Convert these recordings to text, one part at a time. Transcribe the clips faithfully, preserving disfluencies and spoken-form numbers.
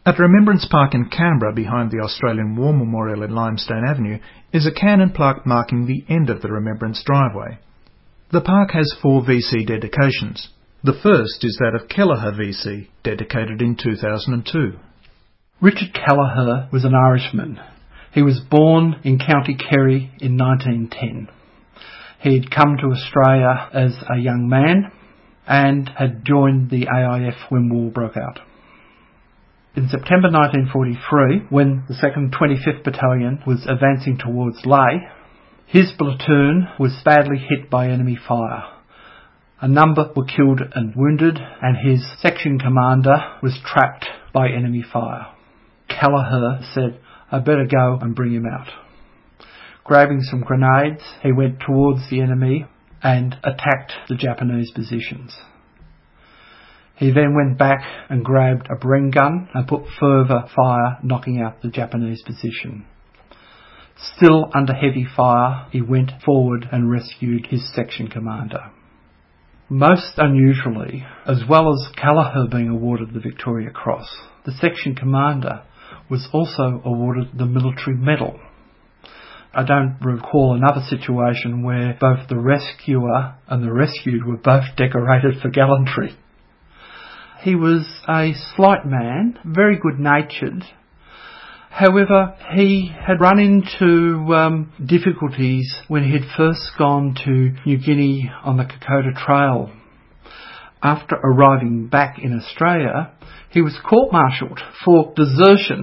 At Remembrance Park in Canberra, behind the Australian War Memorial in Limestone Avenue, is a cannon plaque marking the end of the Remembrance driveway. The park has four V C dedications. The first is that of Kelleher V C, dedicated in two thousand two. Richard Kelleher was an Irishman. He was born in County Kerry in nineteen ten. He had come to Australia as a young man and had joined the A I F when war broke out. In September nineteen forty-three, when the second twenty-fifth Battalion was advancing towards Lae, his platoon was badly hit by enemy fire. A number were killed and wounded, and his section commander was trapped by enemy fire. Kelleher said, "I better go and bring him out." Grabbing some grenades, he went towards the enemy and attacked the Japanese positions. He then went back and grabbed a Bren gun and put further fire, knocking out the Japanese position. Still under heavy fire, he went forward and rescued his section commander. Most unusually, as well as Kelleher being awarded the Victoria Cross, the section commander was also awarded the Military Medal. I don't recall another situation where both the rescuer and the rescued were both decorated for gallantry. He was a slight man, very good-natured. However, he had run into um, difficulties when he had first gone to New Guinea on the Kokoda Trail. After arriving back in Australia, he was court-martialed for desertion.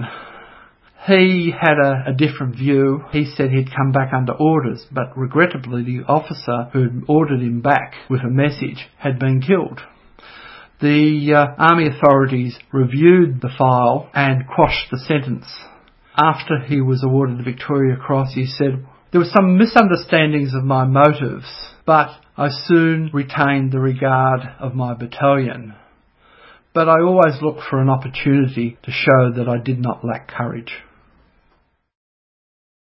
He had a, a different view. He said he'd come back under orders, but regrettably the officer who had ordered him back with a message had been killed. The uh, army authorities reviewed the file and quashed the sentence. After he was awarded the Victoria Cross, he said, "There were some misunderstandings of my motives, but I soon retained the regard of my battalion. But I always looked for an opportunity to show that I did not lack courage."